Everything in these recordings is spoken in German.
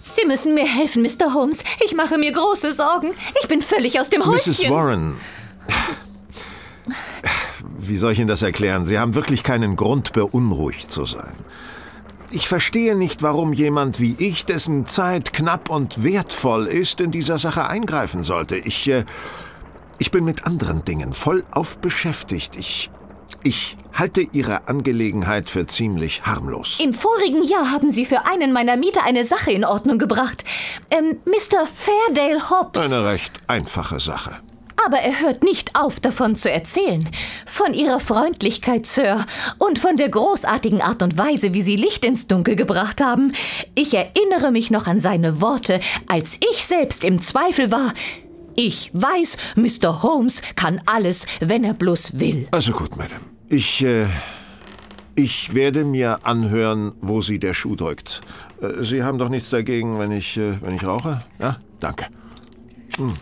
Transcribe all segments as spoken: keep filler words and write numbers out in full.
Sie müssen mir helfen, Mister Holmes. Ich mache mir große Sorgen. Ich bin völlig aus dem Häuschen. Misses Warren, wie soll ich Ihnen das erklären? Sie haben wirklich keinen Grund, beunruhigt zu sein. Ich verstehe nicht, warum jemand wie ich, dessen Zeit knapp und wertvoll ist, in dieser Sache eingreifen sollte. Ich, äh, ich bin mit anderen Dingen vollauf beschäftigt. Ich... Ich halte Ihre Angelegenheit für ziemlich harmlos. Im vorigen Jahr haben Sie für einen meiner Mieter eine Sache in Ordnung gebracht. Ähm, Mister Fairdale Hobbs. Eine recht einfache Sache. Aber er hört nicht auf, davon zu erzählen. Von Ihrer Freundlichkeit, Sir. Und von der großartigen Art und Weise, wie Sie Licht ins Dunkel gebracht haben. Ich erinnere mich noch an seine Worte, als ich selbst im Zweifel war. Ich weiß, Mister Holmes kann alles, wenn er bloß will. Also gut, Madame. Ich, äh, ich werde mir anhören, wo Sie der Schuh drückt. Äh, Sie haben doch nichts dagegen, wenn ich, äh, wenn ich rauche? Ja? Danke. Hm.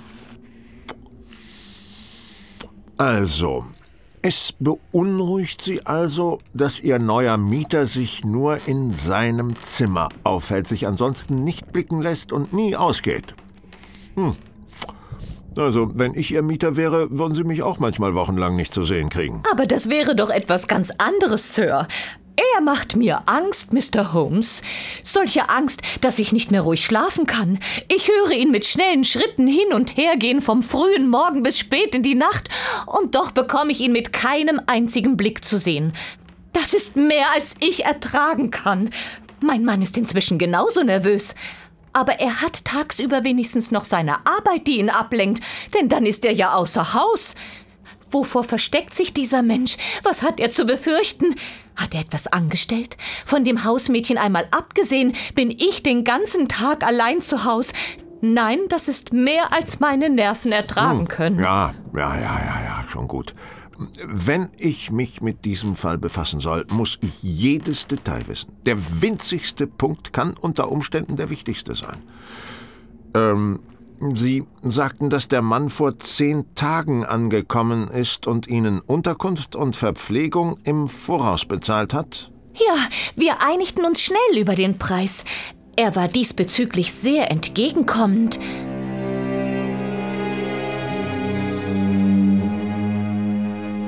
Also, es beunruhigt Sie also, dass Ihr neuer Mieter sich nur in seinem Zimmer aufhält, sich ansonsten nicht blicken lässt und nie ausgeht. Hm. Also, wenn ich Ihr Mieter wäre, würden Sie mich auch manchmal wochenlang nicht zu sehen kriegen. Aber das wäre doch etwas ganz anderes, Sir. Er macht mir Angst, Mister Holmes. Solche Angst, dass ich nicht mehr ruhig schlafen kann. Ich höre ihn mit schnellen Schritten hin und her gehen, vom frühen Morgen bis spät in die Nacht. Und doch bekomme ich ihn mit keinem einzigen Blick zu sehen. Das ist mehr, als ich ertragen kann. Mein Mann ist inzwischen genauso nervös. Aber er hat tagsüber wenigstens noch seine Arbeit, die ihn ablenkt, denn dann ist er ja außer Haus. Wovor versteckt sich dieser Mensch? Was hat er zu befürchten? Hat er etwas angestellt? Von dem Hausmädchen einmal abgesehen, bin ich den ganzen Tag allein zu Haus. Nein, das ist mehr, als meine Nerven ertragen können. Hm. Ja, ja, ja, ja, ja, schon gut. Wenn ich mich mit diesem Fall befassen soll, muss ich jedes Detail wissen. Der winzigste Punkt kann unter Umständen der wichtigste sein. Ähm, Sie sagten, dass der Mann vor zehn Tagen angekommen ist und Ihnen Unterkunft und Verpflegung im Voraus bezahlt hat? Ja, wir einigten uns schnell über den Preis. Er war diesbezüglich sehr entgegenkommend.